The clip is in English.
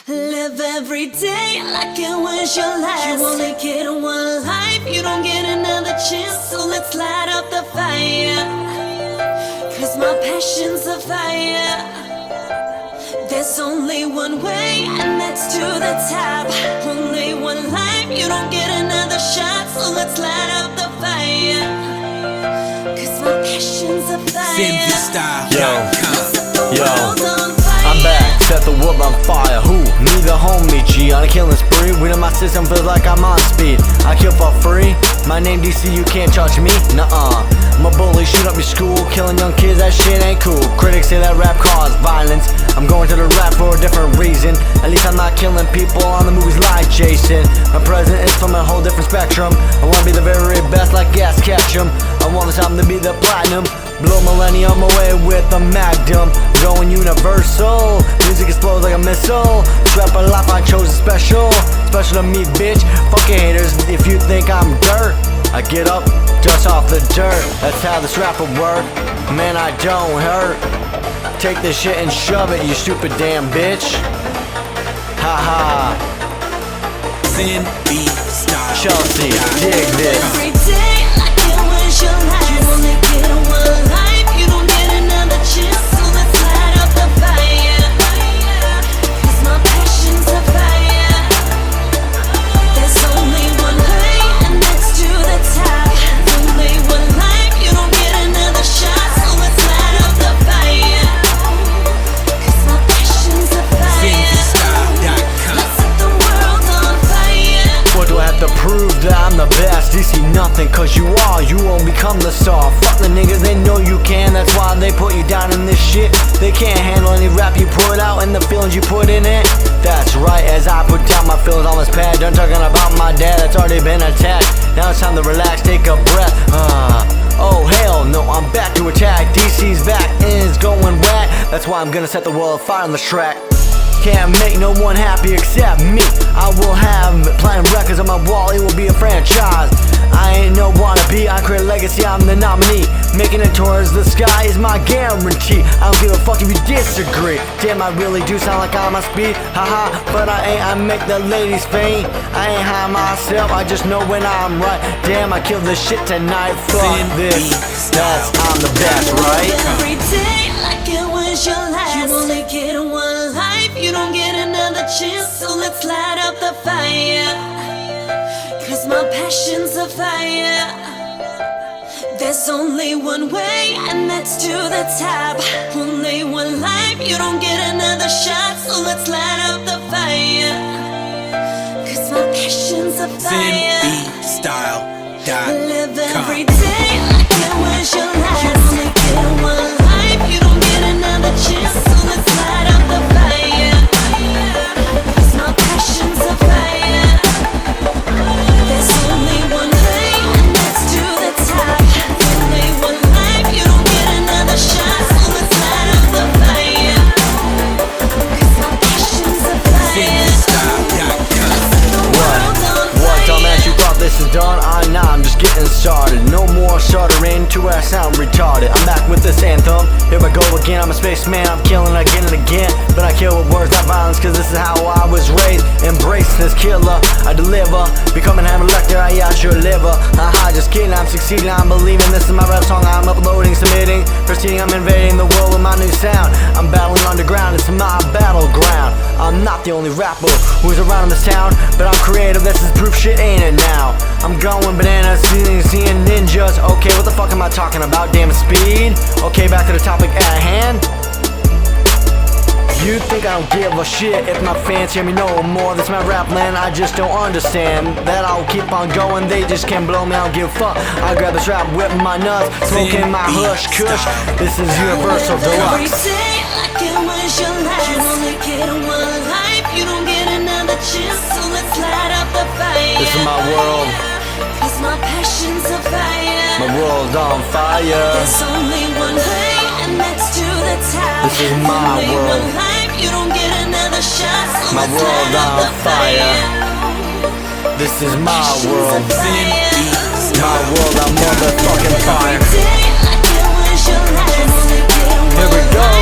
Live every day like it was your last. You only get one life, you don't get another chance. So let's light up the fire, 'cause my passion's a fire. There's only one way, and that's to the top. Only one life, you don't get another shot. So let's light up the fire, 'cause my passion's a fire. Yo, I'm back, set the world on fire. Who? Me, the homie G, on a killing spree. Winning my system feels like I'm on speed. I kill for free, my name DC, you can't charge me, nuh-uh. I'm a bully, shoot up your school, killing young kids, that shit ain't cool. Critics say that rap cause violence, I'm going to the rap for a different reason. At least I'm not killing people on the movies like Jason. My present is from a whole different spectrum. I wanna be the very best like Gas Ketchum. I want this album to be the platinum. Blow millennium away with a magnum. Going universal, music explodes like a missile. Trap a life I chose is special, special to me, bitch. Fuck your haters if you think I'm dirt. I get up, dust off the dirt. That's how this rap will work. Man, I don't hurt. Take this shit and shove it, you stupid damn bitch. Ha ha. Chelsea, dig this. Every day like it was your last. You only get one life, you don't get another chance. So let's light up the fire, 'cause my passion's a fire. There's only one way, and that's to the top. Only one life, you don't get another shot. So let's light up the fire, 'cause my passion's a fire. Let's set the world on fire. What do I have to prove that I'm the best? DC nothing, 'cause you are, you won't become the star. Fuck the niggas, they know you can, that's why they put you down in this shit. They can't handle any rap you put out and the feelings you put in it. That's right, as I put down my feelings on this pad. Done talking about my dad, that's already been attacked. Now it's time to relax, take a breath. Oh hell no, I'm back to attack. DC's back and it's going whack. That's why I'm gonna set the world afire on this track. Can't make no one happy except me. I will have platinum records on my wall, it will be a franchise. I ain't no wannabe, I create a legacy, I'm the nominee. Making it towards the sky is my guarantee. I don't give a fuck if you disagree. Damn, I really do sound like I'm on speed. Haha, but I ain't, I make the ladies faint. I ain't high myself, I just know when I'm right. Damn, I killed this shit tonight, fuck this. That's, I'm the best, right? Every day like it was your last. You only get one life, you don't get another chance. So let's light up the fire, 'cause my passion's a fire. There's only one way, and that's to the top. Only one life, you don't get another shot. So let's light up the fire, 'cause my passion's a fire. Live every day like it was your last. You only get one life, you don't get another chance. So let's light up the fire, 'cause my passion's a fire. There's only one way, and that's to the top. Only one life, you don't get another shot. So let's light up the fire, 'cause my passion's a fire. What, dumbass, you thought this is done? Nah, I'm just getting started. No more stuttering to where I sound retarded. I'm back with this anthem, here I go again. I'm a spaceman, I'm killing again and again. But I kill with words, not violence, 'cause this is how I was raised. Embrace this killer, I deliver. Becoming Hannibal Lecter, I out your liver. Haha, just kidding, I'm succeeding, I'm believing. This is my rap song, I'm uploading, submitting. Proceeding, I'm invading the world with my new sound. I'm battling underground, it's my battleground. I'm not the only rapper who's around in this town, but I'm creative, this is proof shit ain't it now. I'm going bananas, seeing ninjas. Okay, what the fuck am I talking about? Damn speed. Okay, back to the topic at hand. You think I don't give a shit if my fans hear me no more? This my rap land, I just don't understand that I'll keep on going, they just can't blow me, I don't give a fuck. I grab this rap, whip my nuts, smoking my hush kush. This is Universal Every Deluxe. day like it was your last. You only get one life, you don't get another chance. So let's light up the fire. This is my world, 'cause my passion's a fire. my world's on fire. There's only one way, and that's to the top. This is my only world. one life, you don't get another shot. So My let's world light up on the fire. This is my Passion's a world, fire. my world, I'm motherfucking fire. Every day like it was your last. You only get one Here we go.